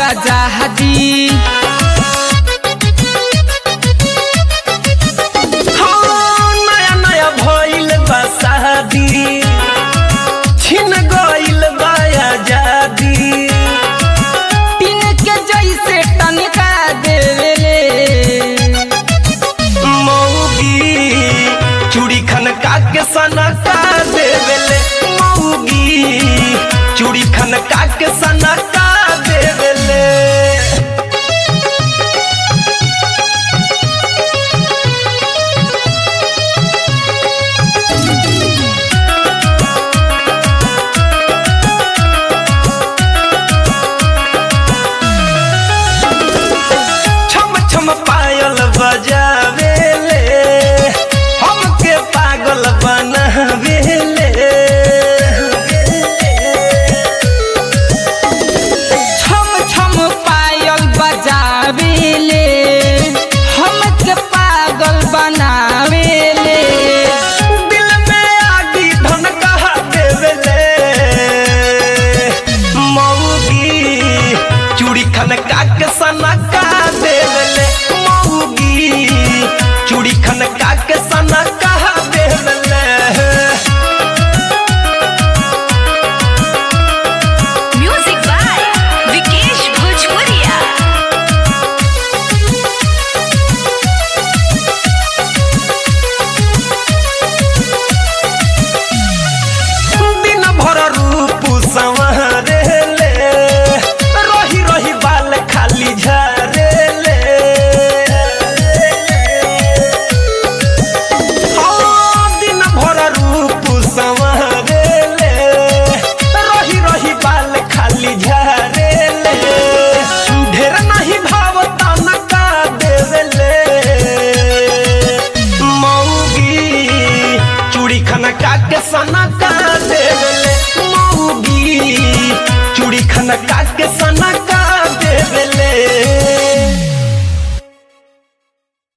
बाजा हदी नया नया भइल बा शादी छिन गइल बा आजादी पिन के जैसे टनका देवेले मौगी चूड़ी खनका के सनका देवेले मौगी चूड़ी खनका के सनका देवेले छम छम पायल बजावेले हमके पागल बनावेले छम छम पायल बजावेले हमके पागल बनावेले दिल में आगी धनका देवेले मौगी चूड़ी खनका के सनका देवेले मौगी चूड़ी खनका के सनका देवेले Music by Vikesh Bhojpuria. दिन भर रूप संवारेले रही रही बाल खाली झारेले दिन भर रूप संवारेले रही रही बाल खाली झारेले ढेर नहीं भावता नका देवेले मौगी चूड़ी खनका के सनका देवेले मौगी चूड़ी खनका के सनका